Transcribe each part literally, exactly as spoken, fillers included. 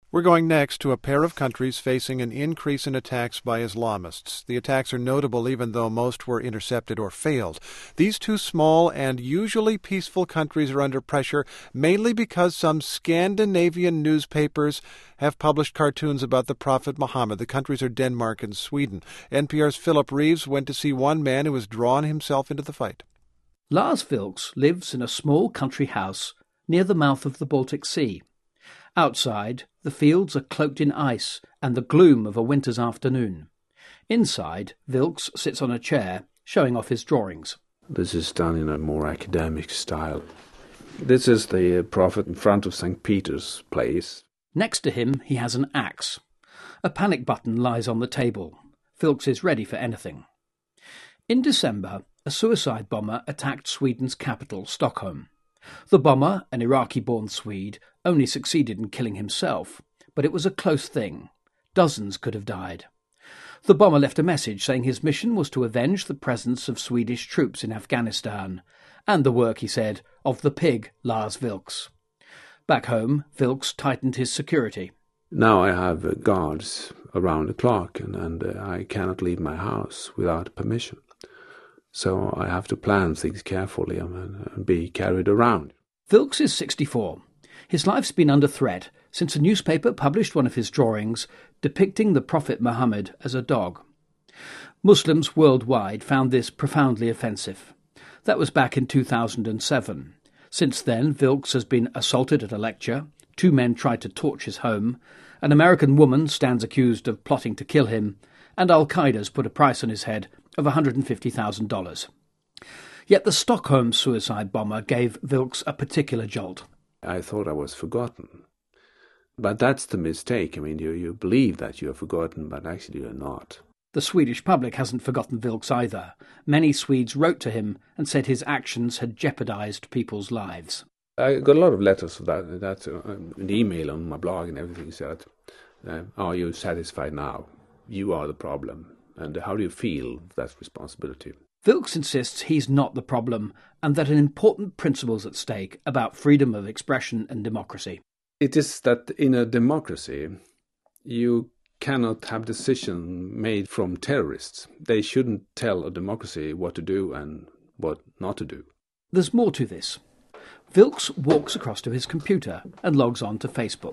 We're going next to a pair of countries facing an increase in attacks by Islamists. The attacks are notable even though most were intercepted or failed. These two small and usually peaceful countries are under pressure, mainly because some Scandinavian newspapers have published cartoons about the Prophet Muhammad. The countries are Denmark and Sweden. N P R's Philip Reeves went to see one man who has drawn himself into the fight. Lars Vilks lives in a small country house near the mouth of the Baltic Sea. Outside, the fields are cloaked in ice and the gloom of a winter's afternoon. Inside, Vilks sits on a chair, showing off his drawings. This is done in a more academic style. This is the prophet in front of Saint Peter's place. Next to him, he has an axe. A panic button lies on the table. Vilks is ready for anything. In December, a suicide bomber attacked Sweden's capital, Stockholm. The bomber, an Iraqi-born Swede, only succeeded in killing himself, but it was a close thing. Dozens could have died. The bomber left a message saying his mission was to avenge the presence of Swedish troops in Afghanistan, and the work, he said, of the pig Lars Vilks. Back home, Vilks tightened his security. Now I have uh, guards around the clock, and, and uh, I cannot leave my house without permission. So I have to plan things carefully and, and be carried around. Vilks is sixty-four. His life's been under threat since a newspaper published one of his drawings depicting the Prophet Muhammad as a dog. Muslims worldwide found this profoundly offensive. That was back in two thousand seven. Since then, Vilks has been assaulted at a lecture, two men tried to torch his home, an American woman stands accused of plotting to kill him, and Al-Qaeda's put a price on his head of one hundred fifty thousand dollars. Yet the Stockholm suicide bomber gave Vilks a particular jolt. I thought I was forgotten. But that's the mistake. I mean, you, you believe that you're forgotten, but actually you're not. The Swedish public hasn't forgotten Vilks either. Many Swedes wrote to him and said his actions had jeopardized people's lives. I got a lot of letters of that. That's uh, an email on my blog and everything said, uh, are you satisfied now? You are the problem. And how do you feel with that responsibility? Vilks insists he's not the problem and that an important principle is at stake about freedom of expression and democracy. It is that in a democracy, you cannot have decisions made from terrorists. They shouldn't tell a democracy what to do and what not to do. There's more to this. Vilks walks across to his computer and logs on to Facebook.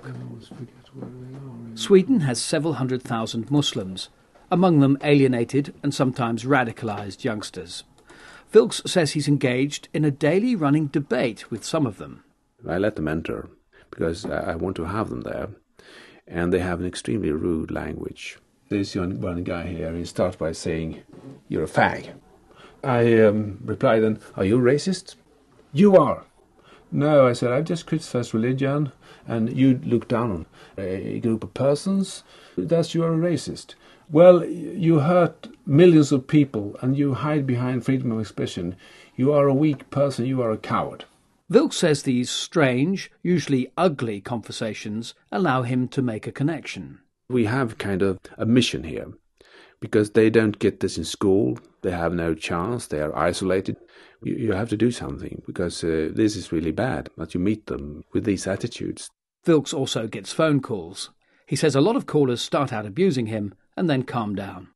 Sweden has several hundred thousand Muslims, among them alienated and sometimes radicalised youngsters. Vilks says he's engaged in a daily running debate with some of them. I let them enter because I want to have them there, and they have an extremely rude language. There's one guy here, he starts by saying, "You're a fag." I um, replied then, "Are you racist?" "You are." "No," I said, "I've just criticized religion, and you look down on a group of persons. Thus you are a racist." "Well, you hurt millions of people, and you hide behind freedom of expression. You are a weak person, you are a coward." Vilks says these strange, usually ugly conversations allow him to make a connection. We have kind of a mission here, because they don't get this in school, they have no chance, they are isolated. You, you have to do something, because uh, this is really bad, that you meet them with these attitudes. Vilks also gets phone calls. He says a lot of callers start out abusing him and then calm down.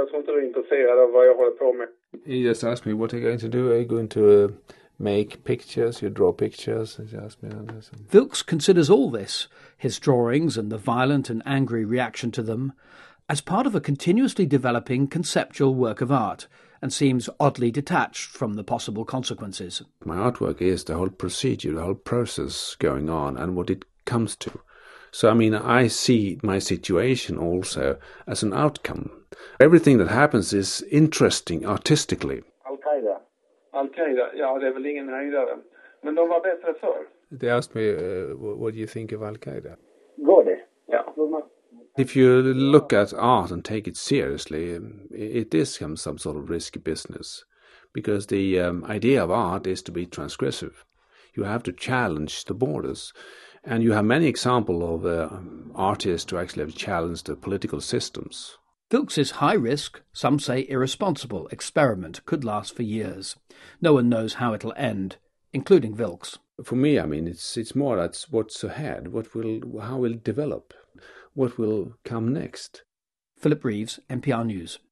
He just asked me, what are you going to do? Are you going to uh, make pictures? You draw pictures? He asked me. Vilks considers all this, his drawings and the violent and angry reaction to them, as part of a continuously developing conceptual work of art, and seems oddly detached from the possible consequences. My artwork is the whole procedure, the whole process going on, and what it comes to. So, I mean, I see my situation also as an outcome. Everything that happens is interesting artistically. Al-Qaida. Al-Qaida, ja, det är väl ingen höjdare. Men de var bättre förr. They asked me, uh, what do you think of Al-Qaida? Går det? Ja. If you look at art and take it seriously, it is some, some sort of risky business. Because the um, idea of art is to be transgressive. You have to challenge the borders. And you have many examples of uh, artists who actually have challenged the political systems. Vilks's high-risk, some say irresponsible, experiment could last for years. No one knows how it'll end, including Vilks. For me, I mean, it's it's more that's what's ahead, what will, how will it develop. what will come next. Philip Reeves, N P R News.